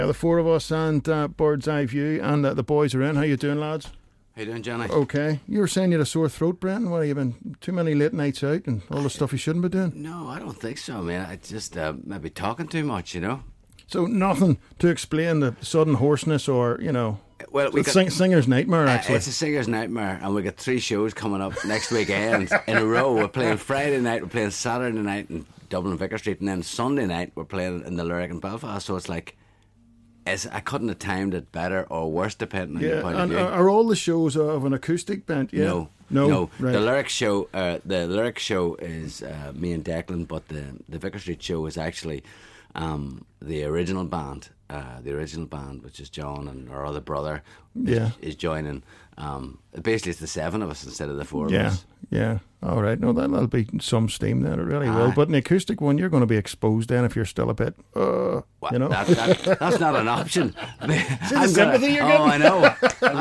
The four of us and Bird's Eye View and the boys are in. How you doing, lads? How you doing, Johnny? Okay. You were saying you had a sore throat, Brenton. What, have you been too many late nights out and all the stuff you shouldn't be doing? No, I don't think so, man. I just maybe talking too much, you know. So nothing to explain the sudden hoarseness or, you know... Well, we got, singer's nightmare, actually. It's a singer's nightmare, and we got 3 shows coming up next weekend in a row. We're playing Friday night, we're playing Saturday night in Dublin Vicar Street, and then Sunday night we're playing in the Lyric in Belfast. So it's like, I couldn't have timed it better or worse, depending on your point of view. Are all the shows of an acoustic band? Yeah. No. Right. The Lyric show is me and Declan, but the Vicar Street show is actually the original band. Which is John and our other brother, is joining. Basically, it's the 7 of us instead of the 4 of us. Yeah. All right. No, that'll be some steam then. It really will. But in the acoustic one, you're going to be exposed then if you're still a bit, well, you know. That's not an option. See the sympathy you're getting? Oh, I know.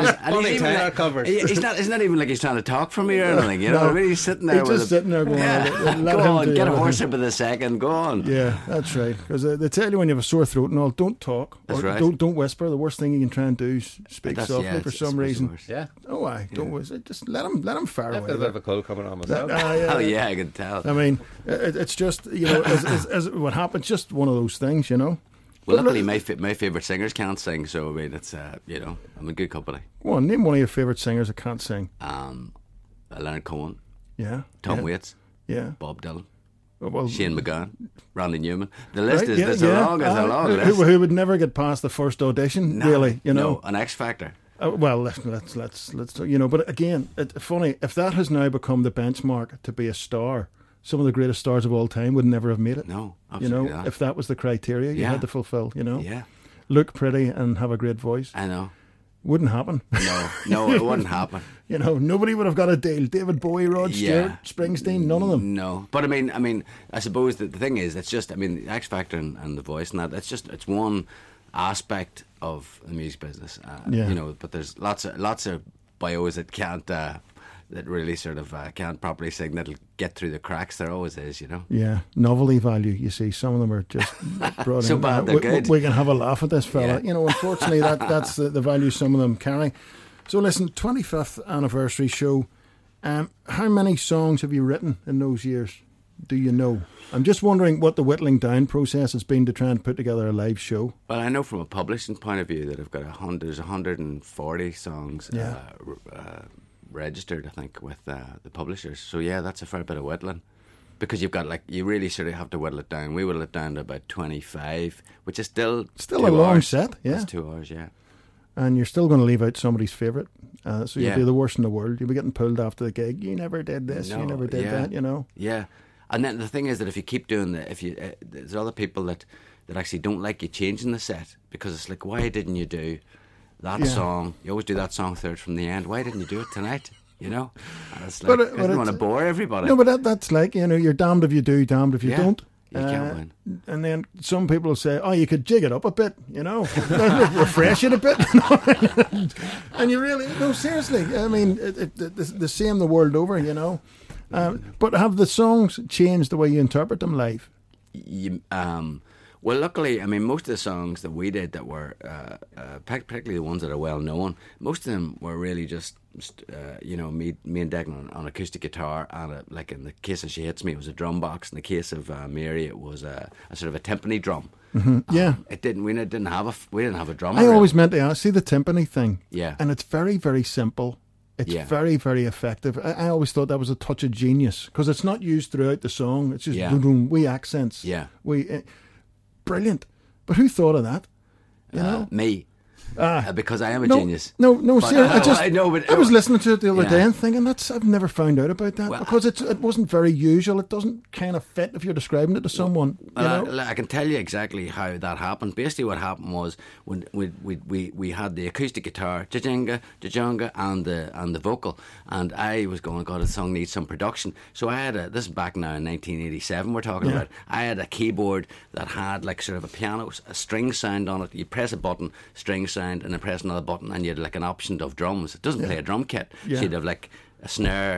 It's not even like he's trying to talk from me or anything. You know, I mean, he's sitting there. He's just sitting there going, go on, get a horse up in a second. Go on. Yeah, that's right. Because they tell you when you have a sore throat and all, don't talk. That's right. Don't whisper. The worst thing you can try and do is speak softly for some reason. Yeah. Oh, don't whisper. Just let him fire away. I've got a bit of a cold coming on myself. Oh yeah, I can tell. I mean, it's just, you know, as what happens, just one of those things, you know. Well, luckily my favourite singers can't sing, so I mean, it's you know, I'm in good company. Go on, name one of your favourite singers that can't sing. Leonard Cohen. Yeah. Tom Waits. Yeah. Bob Dylan. Well, Shane MacGowan, Randy Newman. The list is it's a long list. Who would never get past the first audition, really, you know. No, an X Factor. Well, let's you know. But again, it's funny, if that has now become the benchmark to be a star, some of the greatest stars of all time would never have made it. No, absolutely you know, not. if that was the criteria you had to fulfil, you know. Yeah. Look pretty and have a great voice. I know. Wouldn't happen. No, it wouldn't happen. You know, nobody would have got a deal. David Bowie, Rod Stewart, Springsteen, none of them. No, but I mean, I suppose that the thing is, it's just, I mean, the X Factor and the voice and that, it's one aspect of the music business. You know, but there's lots of bios that can't, that really sort of can't properly sing, that'll get through the cracks. There always is, you know. Yeah, novelty value. You see, some of them are just brought so in. bad they're good. We can have a laugh at this fella. Yeah. You know, unfortunately, that's the value some of them carry. So listen, 25th anniversary show. How many songs have you written in those years? Do you know? I'm just wondering what the whittling down process has been to try and put together a live show. Well, I know from a publishing point of view that I've got 140 songs registered, I think, with the publishers. So yeah, that's a fair bit of whittling. Because you've got, like, you really sort of have to whittle it down. We whittle it down to about 25, which is still a long hours. set, yeah. It's 2 hours, yeah. And you're still going to leave out somebody's favourite. So you'll Yeah. be the worst in the world. You'll be getting pulled after the gig. You never did this, you never did that, you know. Yeah. And then the thing is that if you keep doing that, there's other people that actually don't like you changing the set, because it's like, why didn't you do that song? You always do that song third from the end. Why didn't you do it tonight? You know? And it's like, I don't want to bore everybody. No, but that's like, you know, you're damned if you do, damned if you don't. You can't win. And then some people will say, oh, you could jig it up a bit, you know, refresh it a bit. And you really, no, seriously, I mean, the same the world over, you know. But have the songs changed the way you interpret them live? Well, luckily, I mean, most of the songs that we did that were, particularly the ones that are well known, most of them were really just, you know, me and Declan on acoustic guitar, and like in the case of She Hits Me, it was a drum box. In the case of Mary, it was a sort of a timpani drum. Mm-hmm. Yeah, we didn't have a drum. I always meant to ask, see the timpani thing. Yeah, and it's very, very simple. It's very, very effective. I always thought that was a touch of genius, because it's not used throughout the song. It's just wee accents. Yeah, brilliant. But who thought of that? You know? Me. Because I am a genius. No, seriously. I was listening to it the other day and thinking, I've never found out about that, because it wasn't very usual. It doesn't kind of fit if you're describing it to someone. I can tell you exactly how that happened. Basically, what happened was when we had the acoustic guitar, jajanga, and the vocal, and I was going, God, the song needs some production. So I had this is back now in 1987. We're talking about. I had a keyboard that had like sort of a piano, a string sound on it. You press a button, string sound, and then press another button, and you had like an option of drums. It doesn't play a drum kit. So you'd have like a snare,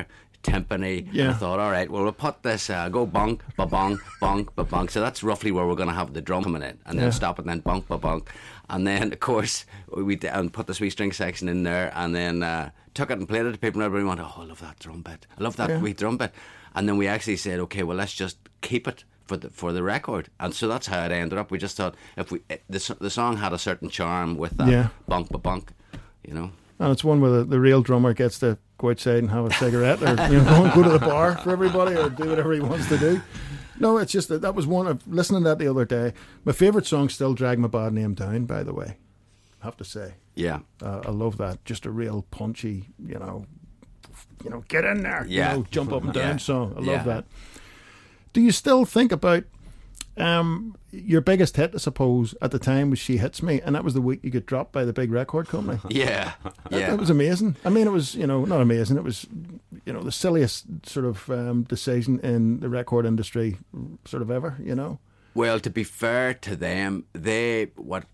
timpani. Yeah. And I thought, all right, well, we'll put this, go bonk, ba bonk, bonk, ba bonk. So that's roughly where we're going to have the drum coming in. And then stop it, and then bonk, ba bonk. And then, of course, we put the sweet string section in there, and then took it and played it to people, and everybody went, oh, I love that drum bit. I love that wee drum bit. And then we actually said, okay, well, let's just keep it for the record. And so that's how it ended up. We just thought if the song had a certain charm with that bonk, ba bonk, you know. And it's one where the real drummer gets to go outside and have a cigarette, or go to the bar for everybody, or do whatever he wants to do. No, it's just that was one of listening to that the other day. My favourite song still "Drag My Bad Name Down," by the way. I have to say, I love that. Just a real punchy, get in there, jump up and down song. I love that. Do you still think about your biggest hit, I suppose, at the time was She Hits Me, and that was the week you got dropped by the big record company? Yeah. That was amazing. I mean, it was, not amazing. It was, the silliest sort of decision in the record industry sort of ever, Well, to be fair to them, they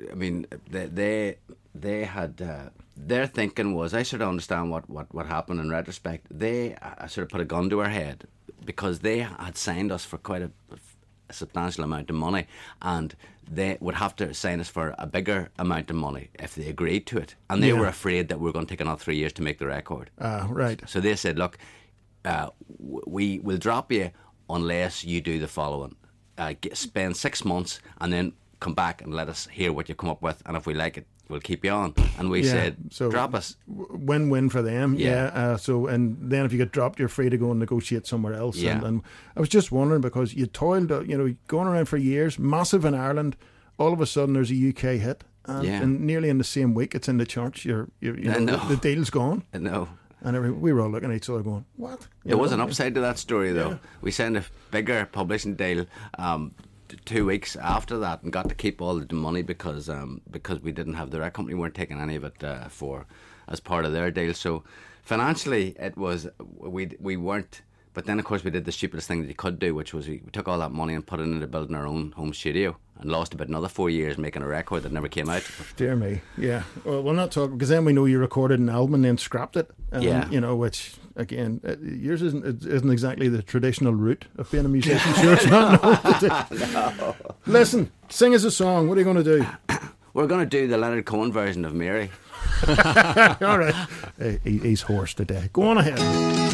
had... their thinking was, I sort of understand what happened in retrospect. They sort of put a gun to our head because they had signed us for quite a substantial amount of money, and they would have to sign us for a bigger amount of money if they agreed to it. And they were afraid that we were going to take another 3 years to make the record. Right. So they said, look, we will drop you unless you do the following. Spend 6 months and then come back and let us hear what you come up with, and if we like it, we'll keep you on. And we said, so drop us. Win-win for them. And then if you get dropped, you're free to go and negotiate somewhere else. And I was just wondering, because you toiled, going around for years, massive in Ireland, all of a sudden there's a UK hit, and nearly in the same week it's in the charts. The deal's gone. I know. And we were all looking at each other going, what? There was an upside to that story, though. Yeah. We signed a bigger publishing deal 2 weeks after that, and got to keep all the money because we didn't have the record company weren't taking any of it as part of their deal. So financially, it was we weren't. But then, of course, we did the stupidest thing that you could do, which was we took all that money and put it into building our own home studio, and lost about another 4 years making a record that never came out. Dear me, yeah. Well, we'll not talk, because then we know you recorded an album and then scrapped it. Which again, yours isn't exactly the traditional route of being a musician. Sure, it's not. No. Listen, sing us a song. What are you going to do? We're going to do the Leonard Cohen version of Mary. All right. He's hoarse today. Go on ahead.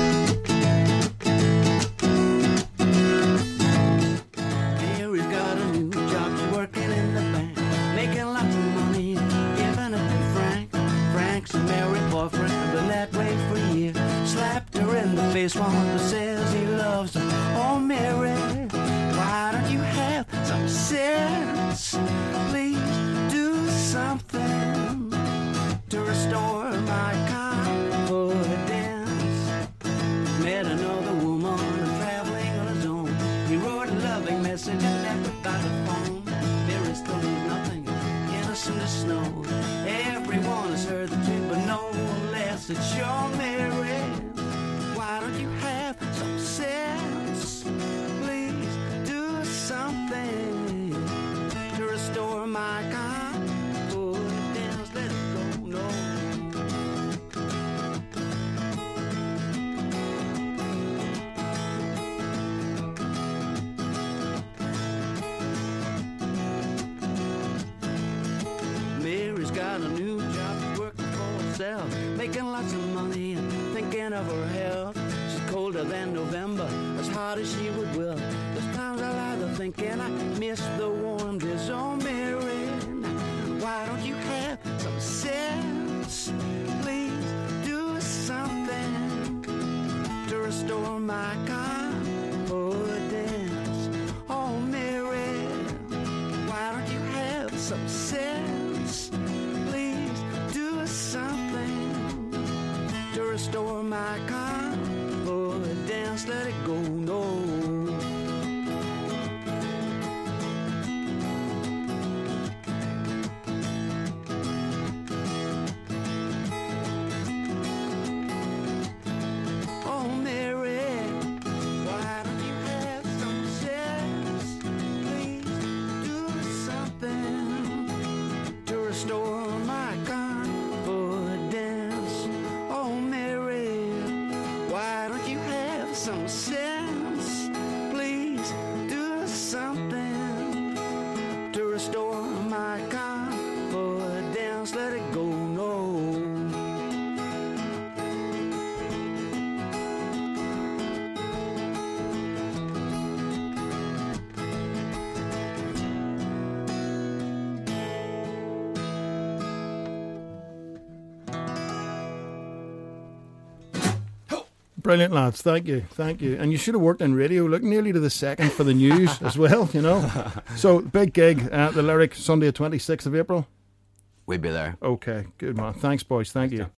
One that says he loves her. Oh, Mary, why don't you have some sense? Please do something to restore my confidence. Met another woman traveling on his own. He wrote a loving message and left it by the phone. Mary still knows nothing, innocent as snow. Everyone has heard the truth, but no less it's your Mary. Why don't you have some sense? Please do something to restore my confidence. Let it go, no. Mary's got a new job, working for herself, making lots of money and thinking of her health. She's colder than November, as hot as she would will. There's times I lie there thinking I miss the warm days. Oh, Mary, why don't you have some sense? Please do something to restore my confidence. Oh, Mary, why don't you have some sense? Please do something to restore my confidence. Let it go, no. Oh, Mary, why don't you have some sense? Please do something to restore my confidence. Oh, Mary, Brilliant, lads. Thank you. And you should have worked in radio, look, nearly to the second for the news as well, you know. So, big gig at the Lyric, Sunday, 26th of April. We'll be there. Okay, good man. Thanks, boys. Thank you.